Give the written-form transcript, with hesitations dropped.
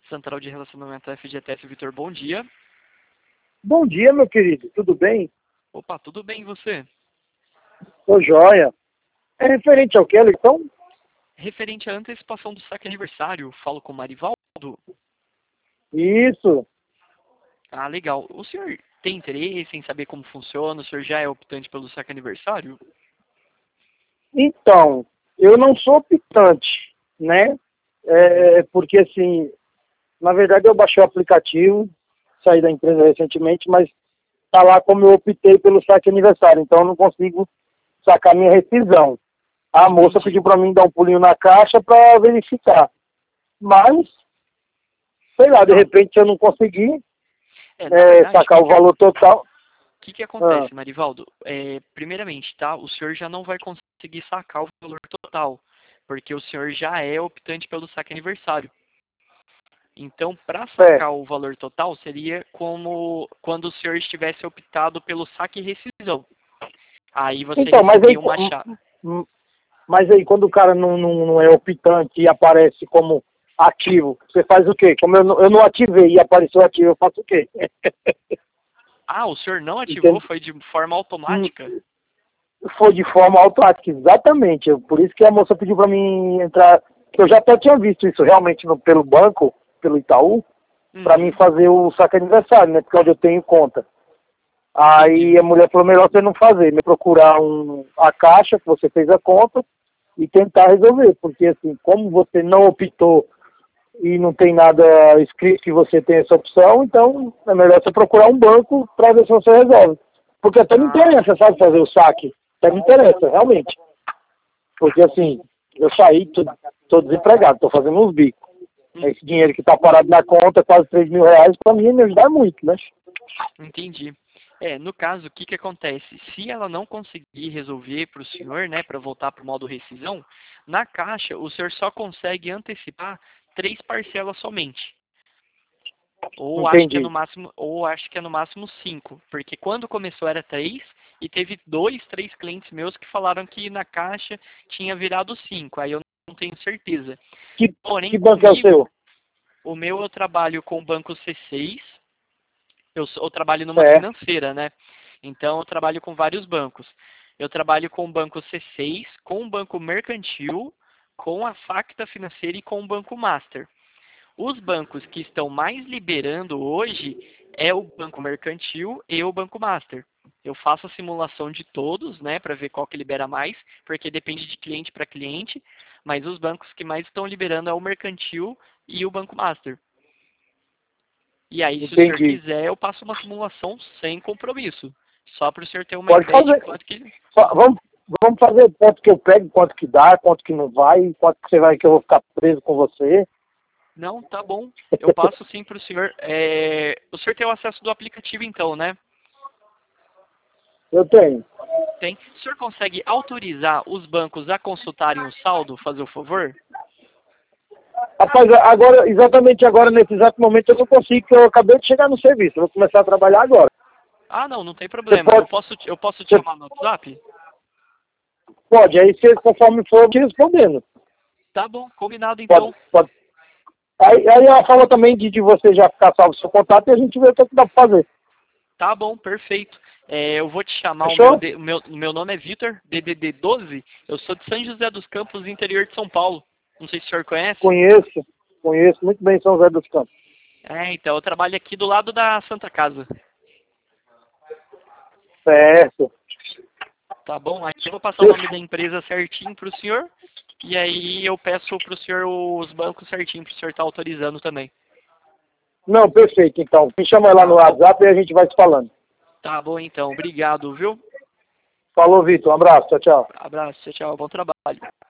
Central de Relacionamento FGTS, Vitor, bom dia. Bom dia, meu querido. Tudo bem? Opa, tudo bem e você? Tô joia. É referente ao que, então? Referente à antecipação do saque aniversário, falo com o Marivaldo. Isso. Ah, legal. O senhor tem interesse em saber como funciona? O senhor já é optante pelo saque aniversário? Então, eu não sou optante, né? Porque, assim, na verdade eu baixei o aplicativo, saí da empresa recentemente, mas tá lá como eu optei pelo saque aniversário, então eu não consigo sacar minha rescisão. A moça pediu para mim dar um pulinho na caixa para verificar. Mas, sei lá, de repente se eu não conseguir Na verdade, sacar o valor total. O que acontece, Marivaldo? Primeiramente, tá? O senhor já não vai conseguir sacar o valor total, porque o senhor já é optante pelo saque aniversário. Então, para sacar o valor total, seria como quando o senhor estivesse optado pelo saque e rescisão. Aí você Então, receberia uma chave. Mas aí, quando o cara não é optante e aparece como ativo, você faz o quê? Como eu não ativei e apareceu ativo, eu faço o quê? Ah, o senhor não ativou? Foi de forma automática? Foi de forma automática, exatamente. Por isso que a moça pediu para mim entrar, que eu já até tinha visto isso realmente pelo banco, pelo Itaú, para mim fazer o saque aniversário, né? Porque é onde eu tenho conta. Aí a mulher falou, melhor você não fazer, me procurar a caixa que você fez a conta e tentar resolver, porque assim, como você não optou e não tem nada escrito que você tem essa opção, então é melhor você procurar um banco para ver se você resolve. Porque até me interessa, sabe, fazer o saque. Até me interessa, realmente. Porque assim, eu saí, tô desempregado, tô fazendo uns bicos. Esse dinheiro que tá parado na conta, quase R$ 3.000, para mim me ajudar muito, né? Entendi. No caso, o que acontece? Se ela não conseguir resolver para o senhor, né, para voltar para o modo rescisão, na caixa o senhor só consegue antecipar 3 parcelas somente. Ou acho que é Entendi. no máximo, ou acho que é no máximo 5, porque quando começou era 3 e teve 2, 3 clientes meus que falaram que na caixa tinha virado 5. Aí eu não tenho certeza. Porém, Que banco é o seu? O meu eu trabalho com o banco C6. Eu trabalho numa financeira, né? Então eu trabalho com vários bancos. Eu trabalho com o banco C6, com o banco Mercantil, com a Facta Financeira e com o banco Master. Os bancos que estão mais liberando hoje é o Banco Mercantil e o Banco Master. Eu faço a simulação de todos, né, para ver qual que libera mais, porque depende de cliente para cliente, mas os bancos que mais estão liberando é o Mercantil e o Banco Master. E aí, se o senhor quiser, eu passo uma simulação sem compromisso, só para o senhor ter uma ideia de quanto que... Vamos fazer quanto que eu pego, quanto que dá, quanto que não vai, quanto que você vai que eu vou ficar preso com você. Não, tá bom. Eu passo sim para o senhor. O senhor tem o acesso do aplicativo então, né? Eu tenho. Tem. O senhor consegue autorizar os bancos a consultarem o saldo, fazer o favor? Rapaz, agora, exatamente agora, nesse exato momento, eu não consigo, porque eu acabei de chegar no serviço. Eu vou começar a trabalhar agora. Ah, não tem problema. Eu posso te chamar no WhatsApp? Pode, aí você, conforme for, eu te respondendo. Tá bom, combinado então. Pode. Aí ela fala também de você já ficar salvo o seu contato e a gente vê o que dá pra fazer. Tá bom, perfeito. Eu vou te chamar, o meu nome é Vitor, DDD 12. Eu sou de São José dos Campos, interior de São Paulo. Não sei se o senhor conhece. Conheço muito bem São José dos Campos. Então eu trabalho aqui do lado da Santa Casa. Certo. Tá bom, aqui eu vou passar o nome da empresa certinho pro senhor. E aí eu peço pro senhor os bancos certinho pro senhor estar autorizando também. Não, perfeito, então. Me chama lá no WhatsApp e a gente vai se falando. Tá bom, então. Obrigado, viu? Falou, Vitor. Um abraço. Tchau, tchau. Abraço, tchau, bom trabalho.